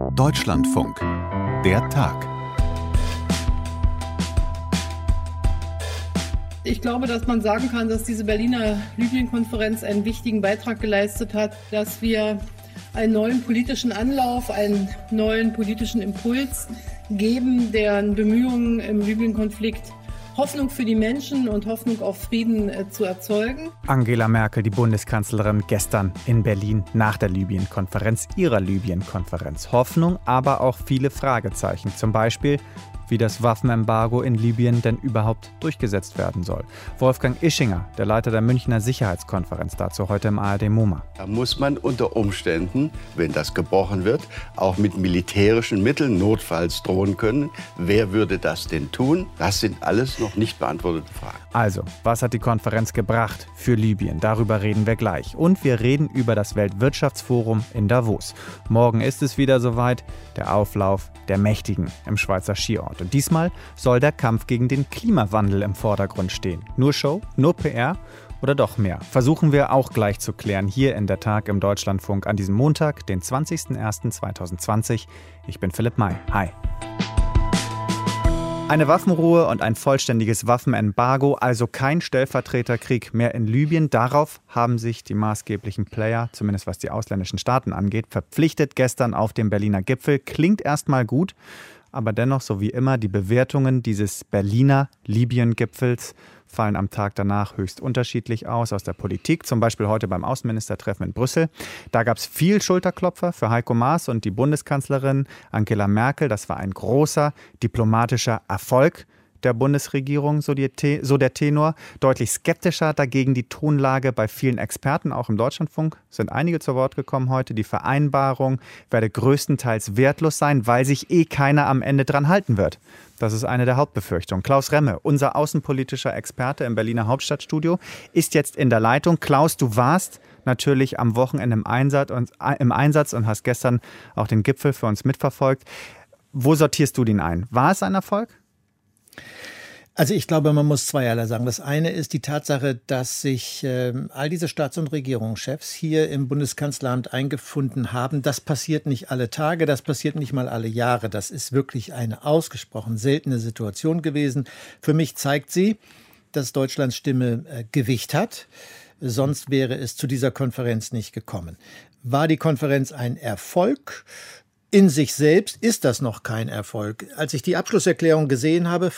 Deutschlandfunk. Der Tag. Ich glaube, dass man sagen kann, dass diese Berliner Libyen-Konferenz einen wichtigen Beitrag geleistet hat, dass wir einen neuen politischen Anlauf, einen neuen politischen Impuls geben, deren Bemühungen im Libyen-Konflikt Hoffnung für die Menschen und Hoffnung auf Frieden zu erzeugen. Angela Merkel, die Bundeskanzlerin, gestern in Berlin nach der Libyen-Konferenz, ihrer Libyen-Konferenz. Hoffnung, aber auch viele Fragezeichen. Zum Beispiel, wie das Waffenembargo in Libyen denn überhaupt durchgesetzt werden soll. Wolfgang Ischinger, der Leiter der Münchner Sicherheitskonferenz, dazu heute im ARD MoMA. Da muss man unter Umständen, wenn das gebrochen wird, auch mit militärischen Mitteln notfalls drohen können. Wer würde das denn tun? Das sind alles noch nicht beantwortete Fragen. Also, was hat die Konferenz gebracht für Libyen? Darüber reden wir gleich. Und wir reden über das Weltwirtschaftsforum in Davos. Morgen ist es wieder soweit, der Auflauf der Mächtigen im Schweizer Skiort. Und diesmal soll der Kampf gegen den Klimawandel im Vordergrund stehen. Nur Show, nur PR oder doch mehr? Versuchen wir auch gleich zu klären hier in der Tag im Deutschlandfunk an diesem Montag, den 20.01.2020. Ich bin Philipp May. Hi. Eine Waffenruhe und ein vollständiges Waffenembargo, also kein Stellvertreterkrieg mehr in Libyen. Darauf haben sich die maßgeblichen Player, zumindest was die ausländischen Staaten angeht, verpflichtet gestern auf dem Berliner Gipfel. Klingt erstmal gut, aber dennoch, so wie immer, die Bewertungen dieses Berliner Libyen-Gipfels fallen am Tag danach höchst unterschiedlich aus der Politik. Zum Beispiel heute beim Außenministertreffen in Brüssel. Da gab es viel Schulterklopfer für Heiko Maas und die Bundeskanzlerin Angela Merkel. Das war ein großer diplomatischer Erfolg der Bundesregierung, so der Tenor. Deutlich skeptischer dagegen die Tonlage bei vielen Experten, auch im Deutschlandfunk sind einige zu Wort gekommen heute. Die Vereinbarung werde größtenteils wertlos sein, weil sich keiner am Ende dran halten wird. Das ist eine der Hauptbefürchtungen. Klaus Remme, unser außenpolitischer Experte im Berliner Hauptstadtstudio, ist jetzt in der Leitung. Klaus, du warst natürlich am Wochenende im Einsatz und hast gestern auch den Gipfel für uns mitverfolgt. Wo sortierst du den ein? War es ein Erfolg? Also ich glaube, man muss zweierlei sagen. Das eine ist die Tatsache, dass sich all diese Staats- und Regierungschefs hier im Bundeskanzleramt eingefunden haben. Das passiert nicht alle Tage, das passiert nicht mal alle Jahre. Das ist wirklich eine ausgesprochen seltene Situation gewesen. Für mich zeigt sie, dass Deutschlands Stimme Gewicht hat. Sonst wäre es zu dieser Konferenz nicht gekommen. War die Konferenz ein Erfolg? In sich selbst ist das noch kein Erfolg. Als ich die Abschlusserklärung gesehen habe,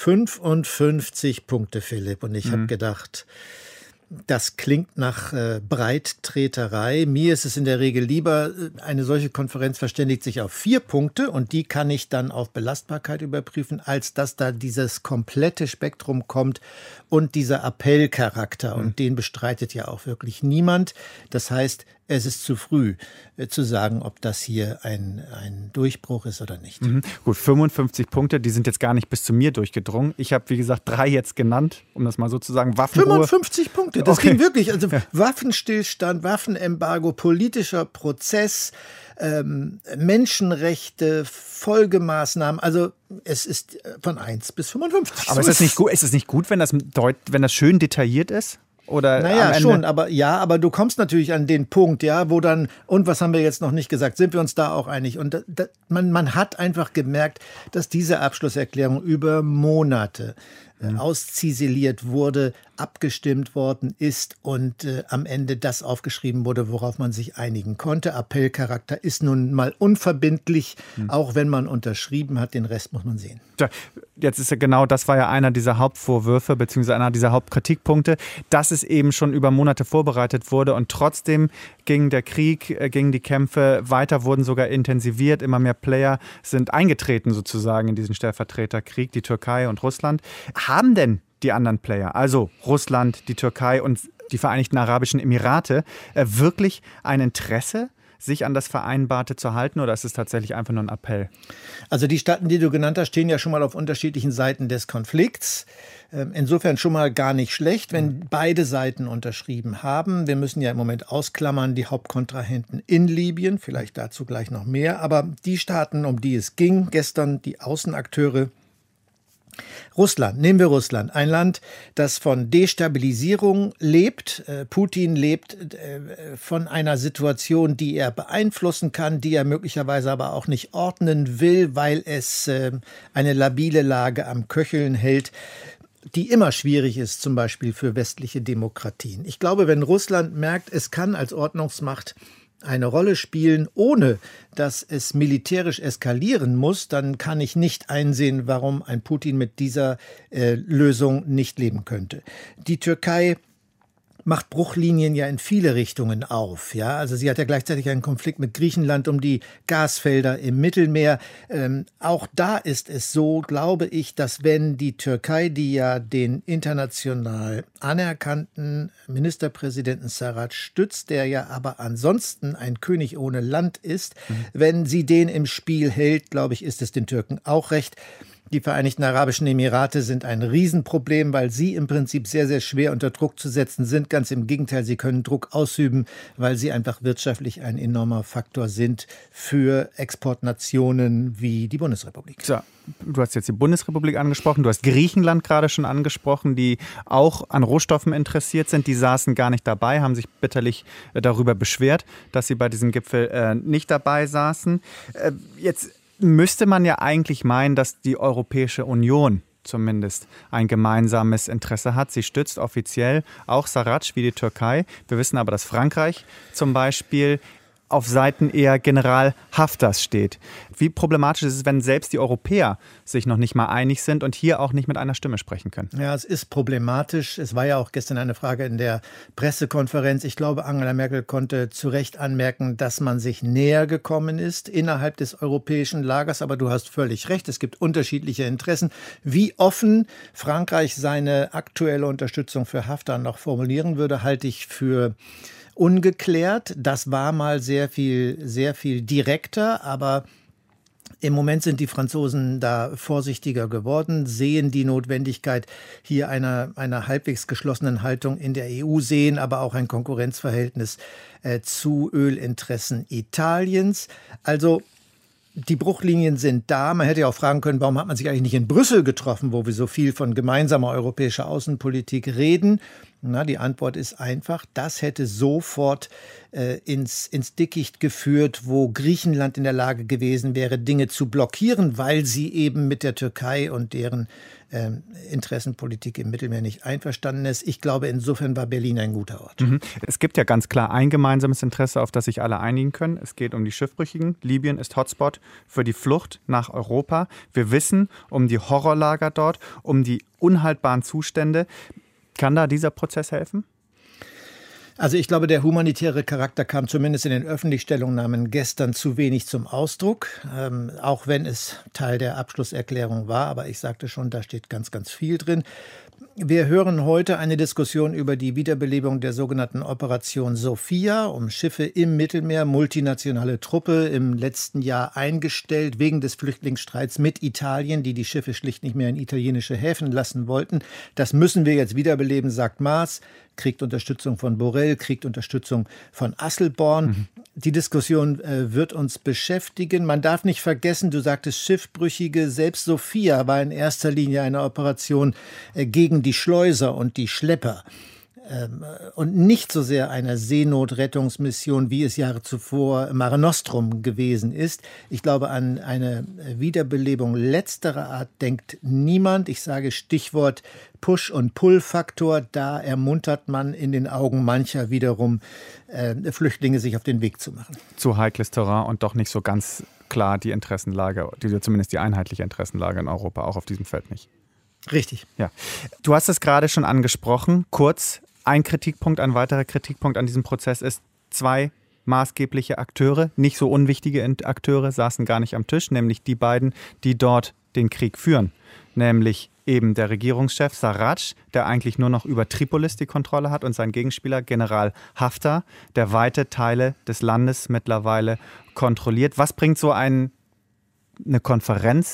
55 Punkte, Philipp. Und ich habe gedacht, das klingt nach Breittreterei. Mir ist es in der Regel lieber, eine solche Konferenz verständigt sich auf 4 Punkte und die kann ich dann auf Belastbarkeit überprüfen, als dass da dieses komplette Spektrum kommt und dieser Appellcharakter. Und den bestreitet ja auch wirklich niemand. Das heißt, es ist zu früh zu sagen, ob das hier ein Durchbruch ist oder nicht. Gut, 55 Punkte, die sind jetzt gar nicht bis zu mir durchgedrungen. Ich habe, wie gesagt, 3 jetzt genannt, um das mal so zu sagen. Waffenruhe. 55 Punkte, das ging wirklich. Also Waffenstillstand, Waffenembargo, politischer Prozess, Menschenrechte, Folgemaßnahmen. Also es ist von 1 bis 55. Aber ist es nicht gut, wenn das schön detailliert ist? Oder naja, schon, aber du kommst natürlich an den Punkt, ja, wo dann, und was haben wir jetzt noch nicht gesagt, sind wir uns da auch einig? Und man hat einfach gemerkt, dass diese Abschlusserklärung über Monate ausziseliert wurde, abgestimmt worden ist und am Ende das aufgeschrieben wurde, worauf man sich einigen konnte. Appellcharakter ist nun mal unverbindlich, auch wenn man unterschrieben hat, den Rest muss man sehen. Jetzt ist ja genau, das war ja einer dieser Hauptvorwürfe, beziehungsweise einer dieser Hauptkritikpunkte, dass es eben schon über Monate vorbereitet wurde und trotzdem ging der Krieg, gingen die Kämpfe weiter, wurden sogar intensiviert, immer mehr Player sind eingetreten sozusagen in diesen Stellvertreterkrieg, die Türkei und Russland. Haben denn die anderen Player, also Russland, die Türkei und die Vereinigten Arabischen Emirate, wirklich ein Interesse, sich an das Vereinbarte zu halten, oder ist es tatsächlich einfach nur ein Appell? Also die Staaten, die du genannt hast, stehen ja schon mal auf unterschiedlichen Seiten des Konflikts. Insofern schon mal gar nicht schlecht, wenn beide Seiten unterschrieben haben. Wir müssen ja im Moment ausklammern die Hauptkontrahenten in Libyen, vielleicht dazu gleich noch mehr. Aber die Staaten, um die es ging, gestern die Außenakteure, Russland, nehmen wir Russland, ein Land, das von Destabilisierung lebt. Putin lebt von einer Situation, die er beeinflussen kann, die er möglicherweise aber auch nicht ordnen will, weil es eine labile Lage am Köcheln hält, die immer schwierig ist, zum Beispiel für westliche Demokratien. Ich glaube, wenn Russland merkt, es kann als Ordnungsmacht eine Rolle spielen, ohne dass es militärisch eskalieren muss, dann kann ich nicht einsehen, warum ein Putin mit dieser Lösung nicht leben könnte. Die Türkei macht Bruchlinien ja in viele Richtungen auf. Ja? Also sie hat ja gleichzeitig einen Konflikt mit Griechenland um die Gasfelder im Mittelmeer. Auch da ist es so, glaube ich, dass wenn die Türkei, die ja den international anerkannten Ministerpräsidenten Sarraj stützt, der ja aber ansonsten ein König ohne Land ist, wenn sie den im Spiel hält, glaube ich, ist es den Türken auch recht. Die Vereinigten Arabischen Emirate sind ein Riesenproblem, weil sie im Prinzip sehr, sehr schwer unter Druck zu setzen sind. Ganz im Gegenteil, sie können Druck ausüben, weil sie einfach wirtschaftlich ein enormer Faktor sind für Exportnationen wie die Bundesrepublik. So, du hast jetzt die Bundesrepublik angesprochen, du hast Griechenland gerade schon angesprochen, die auch an Rohstoffen interessiert sind. Die saßen gar nicht dabei, haben sich bitterlich darüber beschwert, dass sie bei diesem Gipfel nicht dabei saßen. Jetzt müsste man ja eigentlich meinen, dass die Europäische Union zumindest ein gemeinsames Interesse hat. Sie stützt offiziell auch Sarraj wie die Türkei. Wir wissen aber, dass Frankreich zum Beispiel auf Seiten eher General Haftars steht. Wie problematisch ist es, wenn selbst die Europäer sich noch nicht mal einig sind und hier auch nicht mit einer Stimme sprechen können? Ja, es ist problematisch. Es war ja auch gestern eine Frage in der Pressekonferenz. Ich glaube, Angela Merkel konnte zu Recht anmerken, dass man sich näher gekommen ist innerhalb des europäischen Lagers. Aber du hast völlig recht, es gibt unterschiedliche Interessen. Wie offen Frankreich seine aktuelle Unterstützung für Haftar noch formulieren würde, halte ich für ungeklärt. Das war mal sehr viel direkter, aber im Moment sind die Franzosen da vorsichtiger geworden, sehen die Notwendigkeit hier einer halbwegs geschlossenen Haltung in der EU, sehen aber auch ein Konkurrenzverhältnis zu Ölinteressen Italiens. Also die Bruchlinien sind da. Man hätte ja auch fragen können, warum hat man sich eigentlich nicht in Brüssel getroffen, wo wir so viel von gemeinsamer europäischer Außenpolitik reden? Na, die Antwort ist einfach, das hätte sofort ins Dickicht geführt, wo Griechenland in der Lage gewesen wäre, Dinge zu blockieren, weil sie eben mit der Türkei und deren Interessenpolitik im Mittelmeer nicht einverstanden ist. Ich glaube, insofern war Berlin ein guter Ort. Es gibt ja ganz klar ein gemeinsames Interesse, auf das sich alle einigen können. Es geht um die Schiffbrüchigen. Libyen ist Hotspot für die Flucht nach Europa. Wir wissen um die Horrorlager dort, um die unhaltbaren Zustände. Kann da dieser Prozess helfen? Also ich glaube, der humanitäre Charakter kam zumindest in den Öffentlichstellungnahmen gestern zu wenig zum Ausdruck, auch wenn es Teil der Abschlusserklärung war. Aber ich sagte schon, da steht ganz, ganz viel drin. Wir hören heute eine Diskussion über die Wiederbelebung der sogenannten Operation Sophia, um Schiffe im Mittelmeer, multinationale Truppe, im letzten Jahr eingestellt wegen des Flüchtlingsstreits mit Italien, die Schiffe schlicht nicht mehr in italienische Häfen lassen wollten. Das müssen wir jetzt wiederbeleben, sagt Maas, kriegt Unterstützung von Borrell, kriegt Unterstützung von Asselborn. Die Diskussion wird uns beschäftigen. Man darf nicht vergessen, du sagtest Schiffbrüchige, selbst Sophia war in erster Linie eine Operation gegen die Schleuser und die Schlepper. Und nicht so sehr eine Seenotrettungsmission, wie es Jahre zuvor Mare Nostrum gewesen ist. Ich glaube, an eine Wiederbelebung letzterer Art denkt niemand. Ich sage Stichwort Push- und Pull-Faktor. Da ermuntert man in den Augen mancher wiederum Flüchtlinge, sich auf den Weg zu machen. Zu heikles Terrain und doch nicht so ganz klar die Interessenlage, zumindest die einheitliche Interessenlage in Europa, auch auf diesem Feld nicht. Richtig. Ja. Du hast es gerade schon angesprochen, kurz. Ein weiterer Kritikpunkt an diesem Prozess ist, 2 maßgebliche Akteure, nicht so unwichtige Akteure, saßen gar nicht am Tisch, nämlich die beiden, die dort den Krieg führen. Nämlich eben der Regierungschef Sarraj, der eigentlich nur noch über Tripolis die Kontrolle hat, und sein Gegenspieler General Haftar, der weite Teile des Landes mittlerweile kontrolliert. Was bringt so eine Konferenz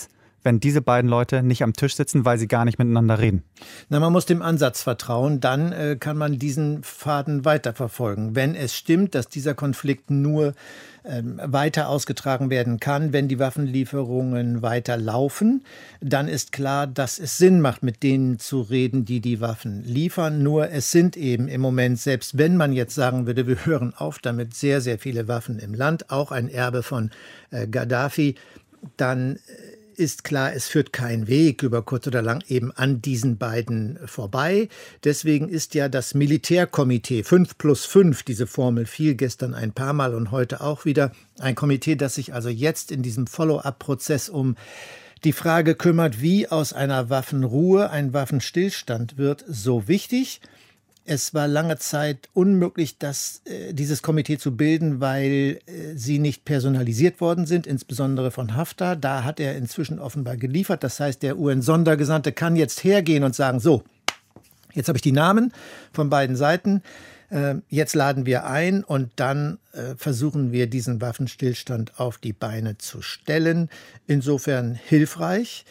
wenn diese beiden Leute nicht am Tisch sitzen, weil sie gar nicht miteinander reden? Na, man muss dem Ansatz vertrauen, dann kann man diesen Faden weiterverfolgen. Wenn es stimmt, dass dieser Konflikt nur weiter ausgetragen werden kann, wenn die Waffenlieferungen weiter laufen, dann ist klar, dass es Sinn macht, mit denen zu reden, die die Waffen liefern. Nur es sind eben im Moment, selbst wenn man jetzt sagen würde, wir hören auf damit, sehr, sehr viele Waffen im Land, auch ein Erbe von Gaddafi, dann ist klar, es führt kein Weg über kurz oder lang eben an diesen beiden vorbei. Deswegen ist ja das Militärkomitee 5+5, diese Formel fiel gestern ein paar Mal und heute auch wieder, ein Komitee, das sich also jetzt in diesem Follow-up-Prozess um die Frage kümmert, wie aus einer Waffenruhe ein Waffenstillstand wird, so wichtig. Es war lange Zeit unmöglich, dieses Komitee zu bilden, weil sie nicht personalisiert worden sind, insbesondere von Haftar. Da hat er inzwischen offenbar geliefert. Das heißt, der UN-Sondergesandte kann jetzt hergehen und sagen, so, jetzt habe ich die Namen von beiden Seiten, jetzt laden wir ein und dann versuchen wir, diesen Waffenstillstand auf die Beine zu stellen. Insofern hilfreich.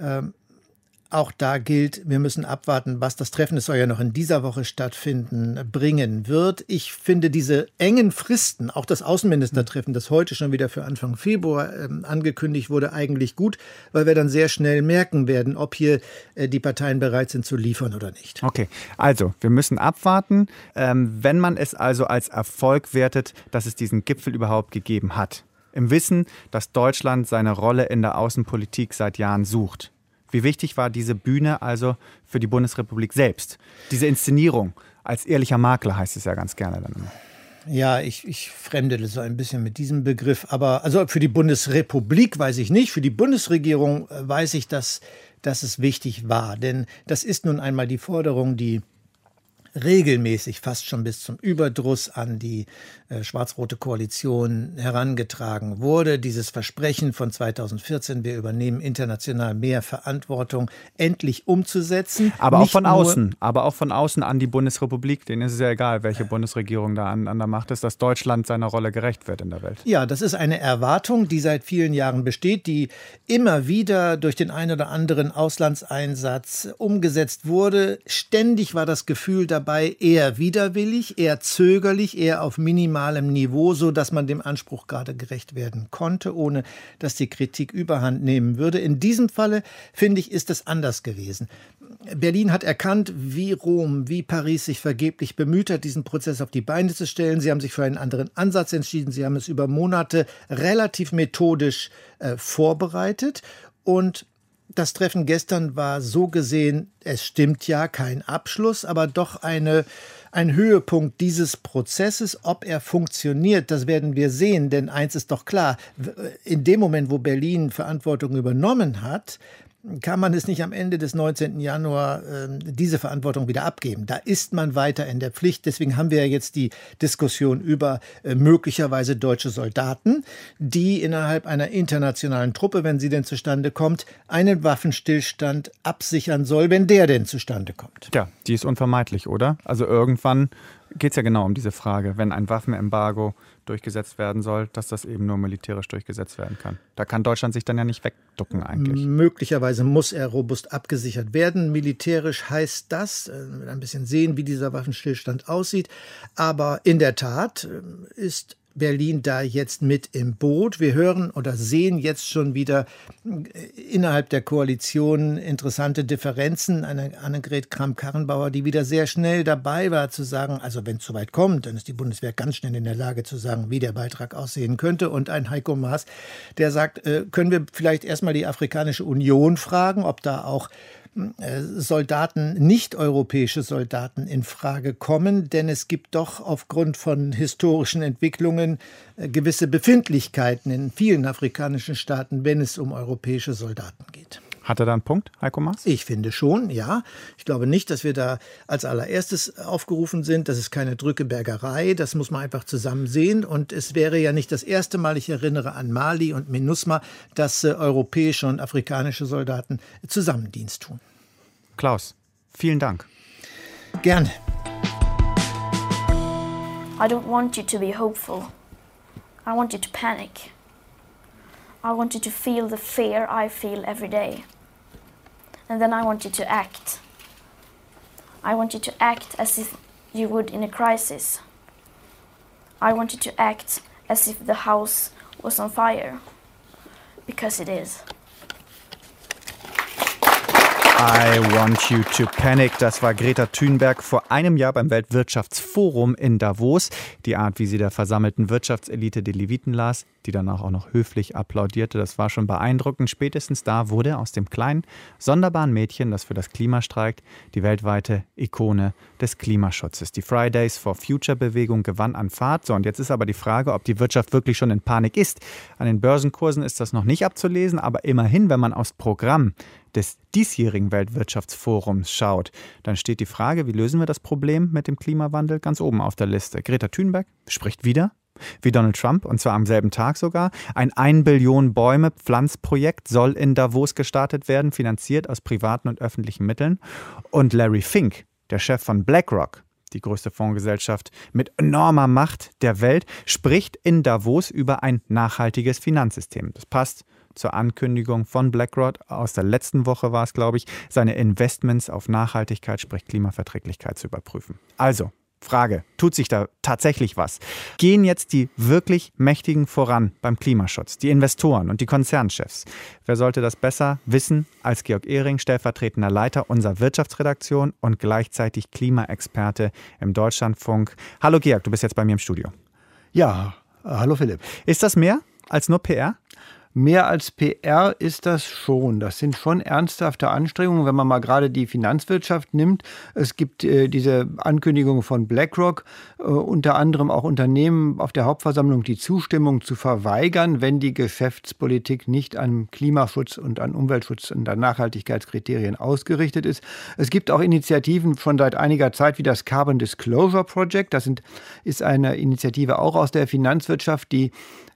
Auch da gilt, wir müssen abwarten, was das Treffen, es soll ja noch in dieser Woche stattfinden, bringen wird. Ich finde diese engen Fristen, auch das Außenministertreffen, das heute schon wieder für Anfang Februar angekündigt wurde, eigentlich gut, weil wir dann sehr schnell merken werden, ob hier die Parteien bereit sind zu liefern oder nicht. Okay, also wir müssen abwarten. Wenn man es also als Erfolg wertet, dass es diesen Gipfel überhaupt gegeben hat, im Wissen, dass Deutschland seine Rolle in der Außenpolitik seit Jahren sucht. Wie wichtig war diese Bühne also für die Bundesrepublik selbst? Diese Inszenierung als ehrlicher Makler heißt es ja ganz gerne dann immer. Ja, ich fremdele so ein bisschen mit diesem Begriff. Aber also für die Bundesrepublik weiß ich nicht. Für die Bundesregierung weiß ich, dass es wichtig war. Denn das ist nun einmal die Forderung, die regelmäßig, fast schon bis zum Überdruss an die schwarz-rote Koalition herangetragen wurde. Dieses Versprechen von 2014, wir übernehmen international mehr Verantwortung, endlich umzusetzen. Aber auch von außen an die Bundesrepublik. Denen ist es ja egal, welche Bundesregierung da an der Macht ist, dass Deutschland seiner Rolle gerecht wird in der Welt. Ja, das ist eine Erwartung, die seit vielen Jahren besteht, die immer wieder durch den einen oder anderen Auslandseinsatz umgesetzt wurde. Ständig war das Gefühl dabei, eher widerwillig, eher zögerlich, eher auf minimalem Niveau, so dass man dem Anspruch gerade gerecht werden konnte, ohne dass die Kritik überhand nehmen würde. In diesem Falle, finde ich, ist es anders gewesen. Berlin hat erkannt, wie Rom, wie Paris sich vergeblich bemüht hat, diesen Prozess auf die Beine zu stellen. Sie haben sich für einen anderen Ansatz entschieden. Sie haben es über Monate relativ methodisch vorbereitet. Und das Treffen gestern war so gesehen, es stimmt ja, kein Abschluss, aber doch ein Höhepunkt dieses Prozesses. Ob er funktioniert, das werden wir sehen, denn eins ist doch klar, in dem Moment, wo Berlin Verantwortung übernommen hat, kann man es nicht am Ende des 19. Januar diese Verantwortung wieder abgeben. Da ist man weiter in der Pflicht. Deswegen haben wir ja jetzt die Diskussion über möglicherweise deutsche Soldaten, die innerhalb einer internationalen Truppe, wenn sie denn zustande kommt, einen Waffenstillstand absichern soll, wenn der denn zustande kommt. Ja, die ist unvermeidlich, oder? Also irgendwann geht es ja genau um diese Frage, wenn ein Waffenembargo durchgesetzt werden soll, dass das eben nur militärisch durchgesetzt werden kann. Da kann Deutschland sich dann ja nicht wegducken eigentlich. Möglicherweise muss er robust abgesichert werden. Militärisch heißt das, ein bisschen sehen, wie dieser Waffenstillstand aussieht. Aber in der Tat ist Berlin da jetzt mit im Boot. Wir hören oder sehen jetzt schon wieder innerhalb der Koalition interessante Differenzen. Eine Annegret Kramp-Karrenbauer, die wieder sehr schnell dabei war zu sagen, also wenn es so weit kommt, dann ist die Bundeswehr ganz schnell in der Lage zu sagen, wie der Beitrag aussehen könnte. Und ein Heiko Maas, der sagt, können wir vielleicht erstmal die Afrikanische Union fragen, ob da auch Soldaten, nicht-europäische Soldaten in Frage kommen, denn es gibt doch aufgrund von historischen Entwicklungen gewisse Befindlichkeiten in vielen afrikanischen Staaten, wenn es um europäische Soldaten geht. Hat er da einen Punkt, Heiko Maas? Ich finde schon, ja. Ich glaube nicht, dass wir da als allererstes aufgerufen sind. Das ist keine Drückebergerei, das muss man einfach zusammen sehen. Und es wäre ja nicht das erste Mal, ich erinnere an Mali und MINUSMA, dass europäische und afrikanische Soldaten Zusammendienst tun. Klaus, vielen Dank. Gerne. I don't want you to be hopeful. I want you to panic. I want you to feel the fear I feel every day. And then I want you to act. I want you to act as if you would in a crisis. I want you to act as if the house was on fire. Because it is. I want you to panic. Das war Greta Thunberg vor einem Jahr beim Weltwirtschaftsforum in Davos. Die Art, wie sie der versammelten Wirtschaftselite die Leviten las, die danach auch noch höflich applaudierte, das war schon beeindruckend. Spätestens da wurde aus dem kleinen, sonderbaren Mädchen, das für das Klima streikt, die weltweite Ikone des Klimaschutzes. Die Fridays for Future Bewegung gewann an Fahrt. So, und jetzt ist aber die Frage, ob die Wirtschaft wirklich schon in Panik ist. An den Börsenkursen ist das noch nicht abzulesen, aber immerhin, wenn man aufs Programm des diesjährigen Weltwirtschaftsforums schaut, dann steht die Frage, wie lösen wir das Problem mit dem Klimawandel, ganz oben auf der Liste. Greta Thunberg spricht wieder, wie Donald Trump, und zwar am selben Tag sogar. Ein 1 Billion Bäume Pflanzprojekt soll in Davos gestartet werden, finanziert aus privaten und öffentlichen Mitteln. Und Larry Fink, der Chef von BlackRock, die größte Fondsgesellschaft mit enormer Macht der Welt, spricht in Davos über ein nachhaltiges Finanzsystem. Das passt zur Ankündigung von BlackRock aus der letzten Woche war es, glaube ich, seine Investments auf Nachhaltigkeit, sprich Klimaverträglichkeit zu überprüfen. Also, Frage, tut sich da tatsächlich was? Gehen jetzt die wirklich Mächtigen voran beim Klimaschutz, die Investoren und die Konzernchefs? Wer sollte das besser wissen als Georg Ehring, stellvertretender Leiter unserer Wirtschaftsredaktion und gleichzeitig Klimaexperte im Deutschlandfunk? Hallo Georg, du bist jetzt bei mir im Studio. Ja, hallo Philipp. Ist das mehr als nur PR? Mehr als PR ist das schon. Das sind schon ernsthafte Anstrengungen, wenn man mal gerade die Finanzwirtschaft nimmt. Es gibt diese Ankündigung von BlackRock, unter anderem auch Unternehmen auf der Hauptversammlung die Zustimmung zu verweigern, wenn die Geschäftspolitik nicht an Klimaschutz und an Umweltschutz und an Nachhaltigkeitskriterien ausgerichtet ist. Es gibt auch Initiativen schon seit einiger Zeit wie das Carbon Disclosure Project. Das ist eine Initiative auch aus der Finanzwirtschaft, die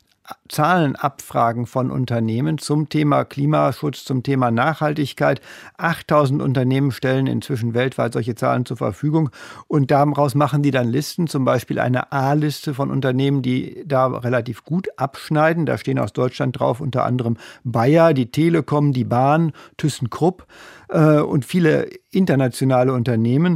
Zahlenabfragen von Unternehmen zum Thema Klimaschutz, zum Thema Nachhaltigkeit. 8000 Unternehmen stellen inzwischen weltweit solche Zahlen zur Verfügung und daraus machen die dann Listen, zum Beispiel eine A-Liste von Unternehmen, die da relativ gut abschneiden. Da stehen aus Deutschland drauf unter anderem Bayer, die Telekom, die Bahn, ThyssenKrupp und viele internationale Unternehmen.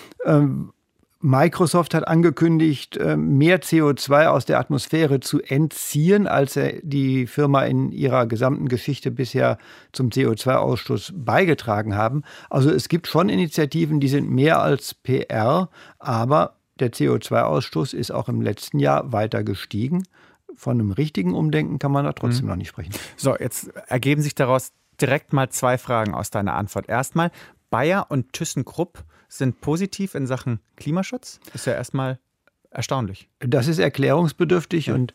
Microsoft hat angekündigt, mehr CO2 aus der Atmosphäre zu entziehen, als die Firma in ihrer gesamten Geschichte bisher zum CO2-Ausstoß beigetragen haben. Also es gibt schon Initiativen, die sind mehr als PR, aber der CO2-Ausstoß ist auch im letzten Jahr weiter gestiegen. Von einem richtigen Umdenken kann man da trotzdem noch nicht sprechen. So, jetzt ergeben sich daraus direkt mal 2 Fragen aus deiner Antwort. Erstmal, Bayer und ThyssenKrupp sind positiv in Sachen Klimaschutz? Ist ja erstmal erstaunlich. Das ist erklärungsbedürftig und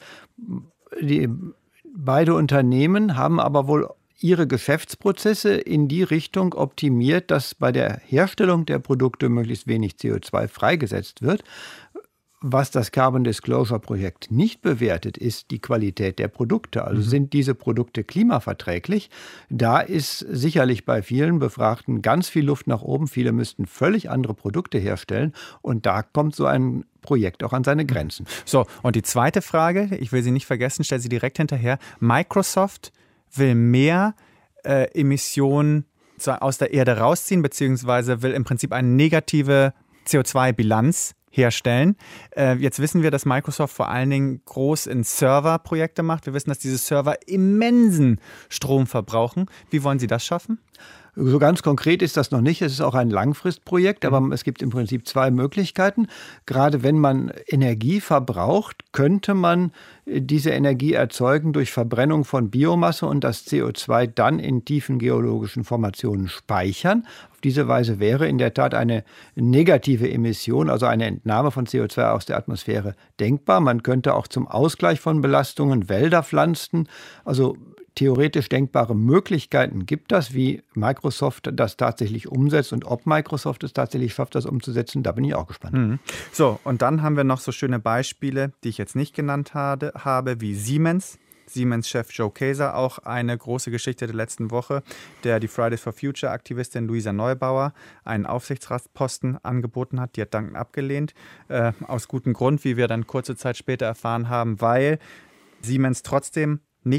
beide Unternehmen haben aber wohl ihre Geschäftsprozesse in die Richtung optimiert, dass bei der Herstellung der Produkte möglichst wenig CO2 freigesetzt wird. Was das Carbon Disclosure Projekt nicht bewertet, ist die Qualität der Produkte. Also sind diese Produkte klimaverträglich? Da ist sicherlich bei vielen Befragten ganz viel Luft nach oben. Viele müssten völlig andere Produkte herstellen. Und da kommt so ein Projekt auch an seine Grenzen. So, und die zweite Frage, ich will sie nicht vergessen, stelle sie direkt hinterher. Microsoft will mehr Emissionen aus der Erde rausziehen, beziehungsweise will im Prinzip eine negative CO2-Bilanz herstellen. Jetzt wissen wir, dass Microsoft vor allen Dingen groß in Serverprojekte macht. Wir wissen, dass diese Server immensen Strom verbrauchen. Wie wollen Sie das schaffen? So ganz konkret ist das noch nicht. Es ist auch ein Langfristprojekt, aber es gibt im Prinzip 2 Möglichkeiten. Gerade wenn man Energie verbraucht, könnte man diese Energie erzeugen durch Verbrennung von Biomasse und das CO2 dann in tiefen geologischen Formationen speichern. Auf diese Weise wäre in der Tat eine negative Emission, also eine Entnahme von CO2 aus der Atmosphäre, denkbar. Man könnte auch zum Ausgleich von Belastungen Wälder pflanzen. Also theoretisch denkbare Möglichkeiten gibt das, wie Microsoft das tatsächlich umsetzt und ob Microsoft es tatsächlich schafft, das umzusetzen, da bin ich auch gespannt. So, und dann haben wir noch so schöne Beispiele, die ich jetzt nicht genannt habe, wie Siemens. Siemens-Chef Joe Kaeser, auch eine große Geschichte der letzten Woche, der die Fridays for Future-Aktivistin Luisa Neubauer einen Aufsichtsratsposten angeboten hat. Die hat dankend abgelehnt, aus gutem Grund, wie wir dann kurze Zeit später erfahren haben, weil Siemens trotzdem nicht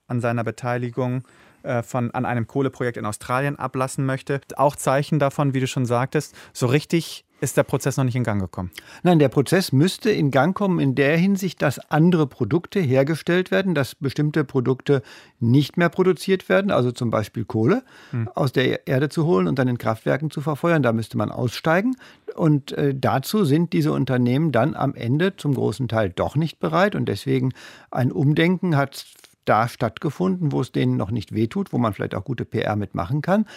an seiner Beteiligung an einem Kohleprojekt in Australien ablassen möchte. Auch Zeichen davon, wie du schon sagtest, so richtig ist der Prozess noch nicht in Gang gekommen. Nein, der Prozess müsste in Gang kommen in der Hinsicht, dass andere Produkte hergestellt werden, dass bestimmte Produkte nicht mehr produziert werden, also zum Beispiel Kohle aus der Erde zu holen und dann in Kraftwerken zu verfeuern. Da müsste man aussteigen. Und dazu sind diese Unternehmen dann am Ende zum großen Teil doch nicht bereit. Und deswegen ein Umdenken hat da stattgefunden, wo es denen noch nicht wehtut, wo man vielleicht auch gute PR mitmachen kann.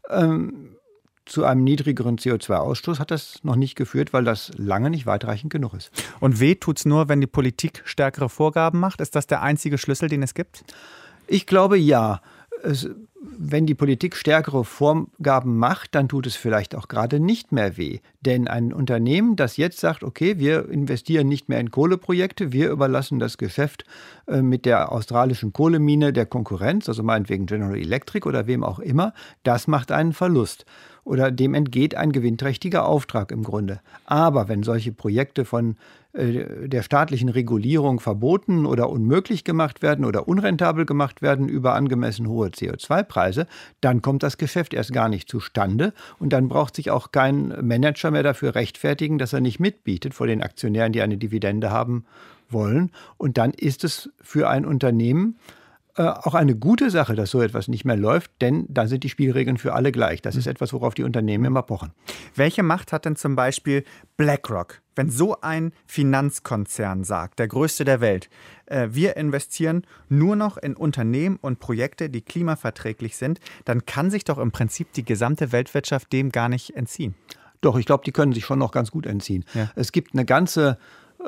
Zu einem niedrigeren CO2-Ausstoß hat das noch nicht geführt, weil das lange nicht weitreichend genug ist. Und weh tut's nur, wenn die Politik stärkere Vorgaben macht? Ist das der einzige Schlüssel, den es gibt? Ich glaube, ja. Wenn die Politik stärkere Vorgaben macht, dann tut es vielleicht auch gerade nicht mehr weh. Denn ein Unternehmen, das jetzt sagt, okay, wir investieren nicht mehr in Kohleprojekte, wir überlassen das Geschäft mit der australischen Kohlemine der Konkurrenz, also meinetwegen General Electric oder wem auch immer, das macht einen Verlust. Oder dem entgeht ein gewinnträchtiger Auftrag im Grunde. Aber wenn solche Projekte von der staatlichen Regulierung verboten oder unmöglich gemacht werden oder unrentabel gemacht werden über angemessen hohe CO2-Preise, dann kommt das Geschäft erst gar nicht zustande und dann braucht sich auch kein Manager mehr dafür rechtfertigen, dass er nicht mitbietet vor den Aktionären, die eine Dividende haben wollen. Und dann ist es für ein Unternehmen auch eine gute Sache, dass so etwas nicht mehr läuft, denn dann sind die Spielregeln für alle gleich. Das ist etwas, worauf die Unternehmen immer pochen. Welche Macht hat denn zum Beispiel BlackRock, wenn so ein Finanzkonzern sagt, der größte der Welt, wir investieren nur noch in Unternehmen und Projekte, die klimaverträglich sind, dann kann sich doch im Prinzip die gesamte Weltwirtschaft dem gar nicht entziehen. Doch, ich glaube, die können sich schon noch ganz gut entziehen. Ja. Es gibt eine ganze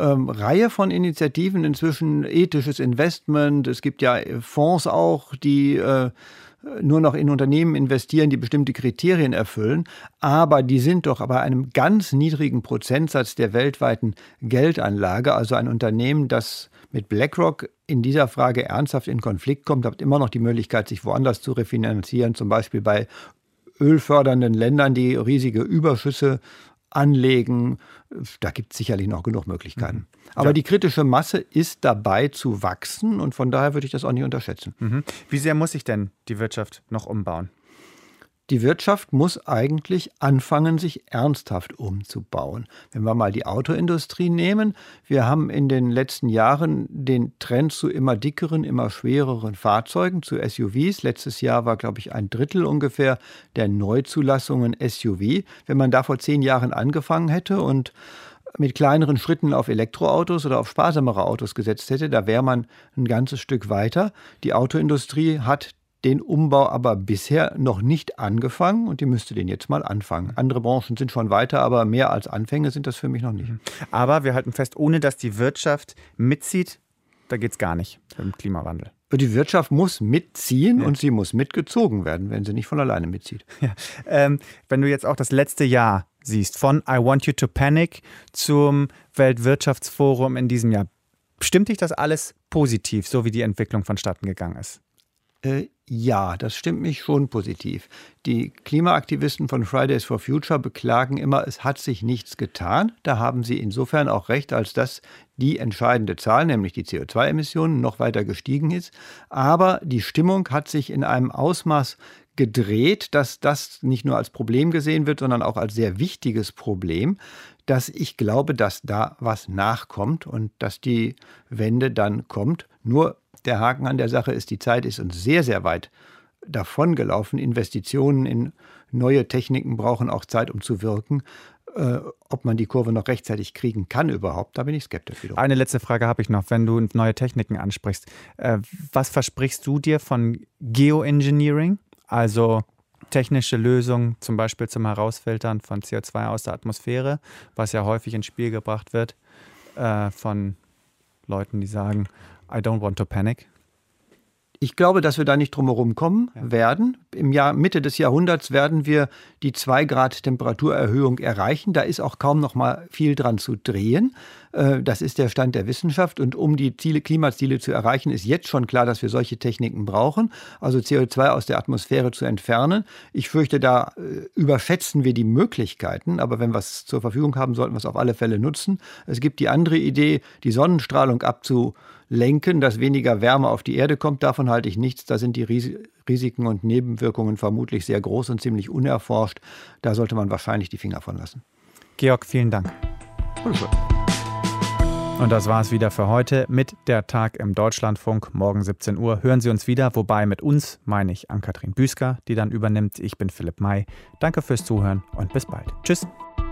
Reihe von Initiativen, inzwischen ethisches Investment. Es gibt ja Fonds auch, die nur noch in Unternehmen investieren, die bestimmte Kriterien erfüllen. Aber die sind doch bei einem ganz niedrigen Prozentsatz der weltweiten Geldanlage. Also ein Unternehmen, das mit BlackRock in dieser Frage ernsthaft in Konflikt kommt, hat immer noch die Möglichkeit, sich woanders zu refinanzieren, zum Beispiel bei ölfördernden Ländern, die riesige Überschüsse anlegen. Da gibt es sicherlich noch genug Möglichkeiten. Aber die kritische Masse ist dabei zu wachsen und von daher würde ich das auch nicht unterschätzen. Wie sehr muss sich denn die Wirtschaft noch umbauen? Die Wirtschaft muss eigentlich anfangen, sich ernsthaft umzubauen. Wenn wir mal die Autoindustrie nehmen, wir haben in den letzten Jahren den Trend zu immer dickeren, immer schwereren Fahrzeugen, zu SUVs. Letztes Jahr war, glaube ich, 1/3 ungefähr der Neuzulassungen SUV. Wenn man da vor 10 Jahren angefangen hätte und mit kleineren Schritten auf Elektroautos oder auf sparsamere Autos gesetzt hätte, da wäre man ein ganzes Stück weiter. Die Autoindustrie hat den Umbau aber bisher noch nicht angefangen und die müsste den jetzt mal anfangen. Andere Branchen sind schon weiter, aber mehr als Anfänge sind das für mich noch nicht. Aber wir halten fest, ohne dass die Wirtschaft mitzieht, da geht es gar nicht beim Klimawandel. Die Wirtschaft muss mitziehen und sie muss mitgezogen werden, wenn sie nicht von alleine mitzieht. Ja. Wenn du jetzt auch das letzte Jahr siehst, von I Want You to Panic zum Weltwirtschaftsforum in diesem Jahr, stimmt dich das alles positiv, so wie die Entwicklung vonstatten gegangen ist? Ja, das stimmt mich schon positiv. Die Klimaaktivisten von Fridays for Future beklagen immer, es hat sich nichts getan. Da haben sie insofern auch recht, als dass die entscheidende Zahl, nämlich die CO2-Emissionen, noch weiter gestiegen ist. Aber die Stimmung hat sich in einem Ausmaß gedreht, dass das nicht nur als Problem gesehen wird, sondern auch als sehr wichtiges Problem, dass ich glaube, dass da was nachkommt und dass die Wende dann kommt. Nur der Haken an der Sache ist, die Zeit ist uns sehr, sehr weit davon gelaufen. Investitionen in neue Techniken brauchen auch Zeit, um zu wirken. Ob man die Kurve noch rechtzeitig kriegen kann überhaupt, da bin ich skeptisch wiederum. Eine letzte Frage habe ich noch, wenn du neue Techniken ansprichst. Was versprichst du dir von Geoengineering, also technische Lösungen, zum Beispiel zum Herausfiltern von CO2 aus der Atmosphäre, was ja häufig ins Spiel gebracht wird von Leuten, die sagen, I don't want to panic? Ich glaube, dass wir da nicht drumherum kommen werden. Im Jahr Mitte des Jahrhunderts werden wir die 2 Grad Temperaturerhöhung erreichen. Da ist auch kaum noch mal viel dran zu drehen. Das ist der Stand der Wissenschaft. Und um die Klimaziele zu erreichen, ist jetzt schon klar, dass wir solche Techniken brauchen. Also CO2 aus der Atmosphäre zu entfernen. Ich fürchte, da überschätzen wir die Möglichkeiten. Aber wenn wir es zur Verfügung haben, sollten wir es auf alle Fälle nutzen. Es gibt die andere Idee, die Sonnenstrahlung lenken, dass weniger Wärme auf die Erde kommt. Davon halte ich nichts. Da sind die Risiken und Nebenwirkungen vermutlich sehr groß und ziemlich unerforscht. Da sollte man wahrscheinlich die Finger von lassen. Georg, vielen Dank. Und das war es wieder für heute mit der Tag im Deutschlandfunk. Morgen 17 Uhr hören Sie uns wieder. Wobei mit uns meine ich Ann-Kathrin Büsker, die dann übernimmt. Ich bin Philipp May. Danke fürs Zuhören und bis bald. Tschüss.